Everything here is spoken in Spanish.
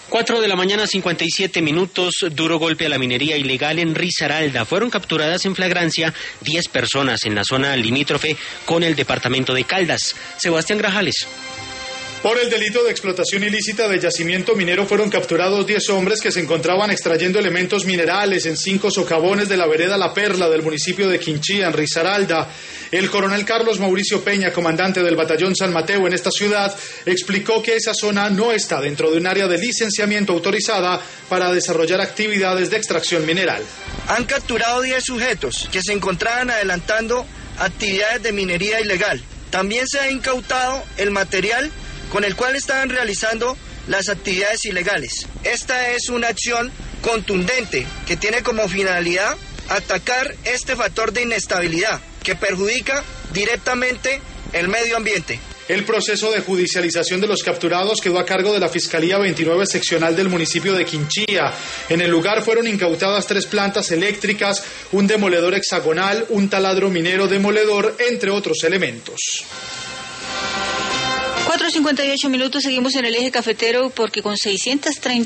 4 de la mañana, 57 minutos, duro golpe a la minería ilegal en Risaralda. Fueron capturadas en flagrancia 10 personas en la zona limítrofe con el departamento de Caldas. Sebastián Grajales. Por el delito de explotación ilícita de yacimiento minero fueron capturados 10 hombres que se encontraban extrayendo elementos minerales en 5 socavones de la vereda La Perla del municipio de Quinchía, en Risaralda. El coronel Carlos Mauricio Peña, comandante del batallón San Mateo en esta ciudad, explicó que esa zona no está dentro de un área de licenciamiento autorizada para desarrollar actividades de extracción mineral. Han capturado 10 sujetos que se encontraban adelantando actividades de minería ilegal. También se ha incautado el material con el cual estaban realizando las actividades ilegales. Esta es una acción contundente que tiene como finalidad atacar este factor de inestabilidad que perjudica directamente el medio ambiente. El proceso de judicialización de los capturados quedó a cargo de la Fiscalía 29 Seccional del municipio de Quinchía. En el lugar fueron incautadas 3 plantas eléctricas, un demoledor hexagonal, un taladro minero demoledor, entre otros elementos. 4:58 minutos, seguimos en el eje cafetero porque con 630